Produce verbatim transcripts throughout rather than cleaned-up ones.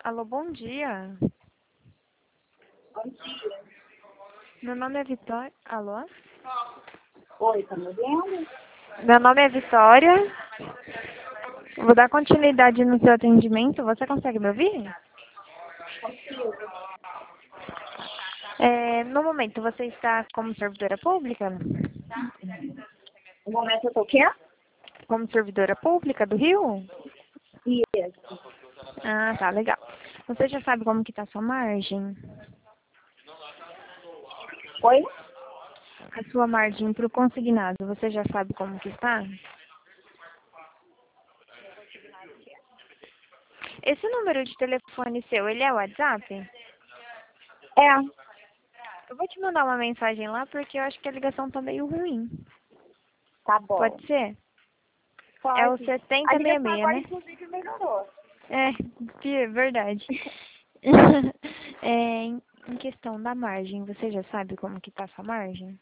Alô, bom dia. Bom dia. Meu nome é Vitória. Alô? Oi, tá me vendo? Meu nome é Vitória. Vou dar continuidade no seu atendimento. Você consegue me ouvir? Consigo. É, no momento, você está como servidora pública? No momento eu tô o quê? Como servidora pública do Rio? Isso. Ah, tá, legal. Você já sabe como que tá a sua margem? Oi? A sua margem para o consignado, você já sabe como que está? Esse número de telefone seu, ele é o WhatsApp? É. Eu vou te mandar uma mensagem lá porque eu acho que a ligação tá meio ruim. Tá bom. Pode ser? É o Pode. A setenta sessenta e ligação seis, agora, né? inclusive, melhorou. É, que- verdade. É, em em questão da margem, você já sabe como que tá a sua margem?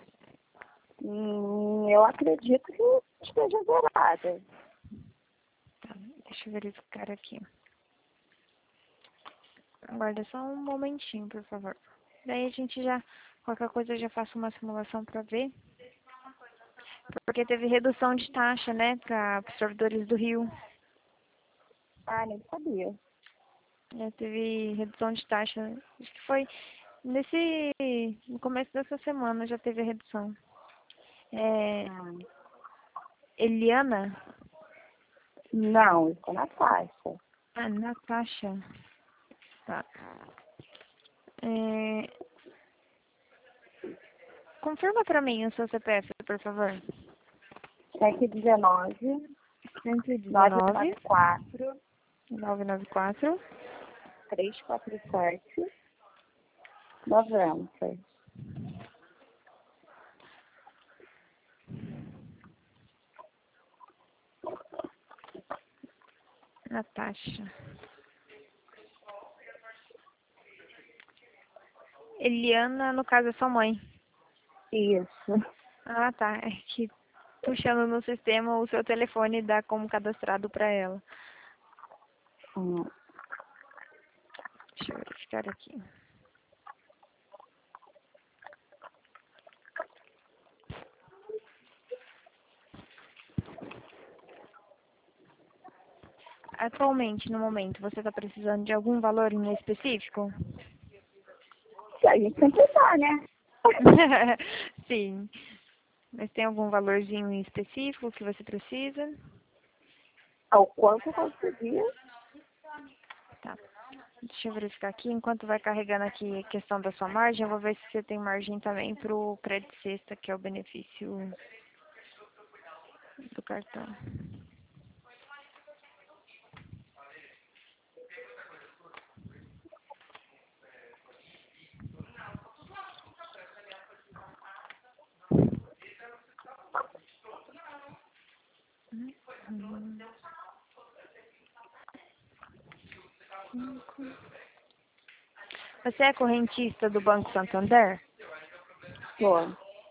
Hum, eu acredito que esteja zerada. Tá, deixa eu verificar aqui. Aguarda só um momentinho, por favor. Daí a gente já, qualquer coisa eu já faço uma simulação para ver. Porque teve redução de taxa, né, para os servidores do Rio. Ah, nem sabia. É, teve redução de taxa. Acho que foi nesse, no começo dessa semana já teve a redução. É, Ah, Eliana? não, eu tô na faixa. Ah, Natasha. Tá. É, confirma para mim o seu C P F, por favor. cento e dezenove, cento e novecentos e dezenove, noventa e quatro, novecentos e noventa e quatro. trezentos e quarenta e sete, noventa. Natasha. Eliana, no caso, é sua mãe. Isso. Ah, tá. É que puxando no sistema o seu telefone dá como cadastrado para ela. Hum. Deixa eu verificar aqui. Atualmente, no momento, você está precisando de algum valor em específico? A gente sempre tá, né? Sim. Mas tem algum valorzinho em específico que você precisa? Ao quanto eu conseguir. Tá. Deixa eu verificar aqui. Enquanto vai carregando aqui a questão da sua margem, eu vou ver se você tem margem também para o crédito sexta, que é o benefício do cartão. Hum. Você é correntista do Banco Santander? Pô.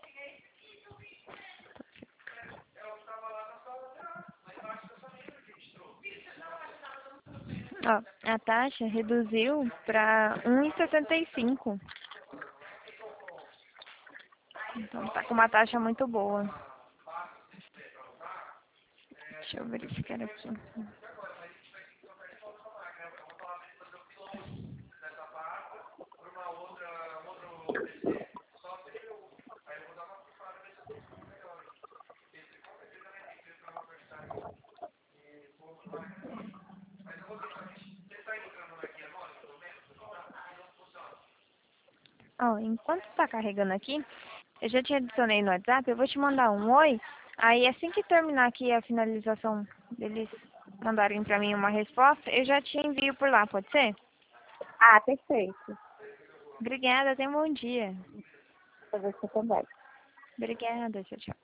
Ó, a taxa reduziu para um vírgula setenta e cinco. Então tá com uma taxa muito boa. Deixa eu verificar aqui. Ó, enquanto tá carregando aqui, eu já te adicionei no WhatsApp, eu vou te mandar um oi. Aí assim que terminar aqui a finalização deles mandarem pra mim uma resposta, eu já te envio por lá, pode ser? Ah, perfeito. Obrigada, tenha um bom dia. Pra você também. Obrigada, tchau, tchau.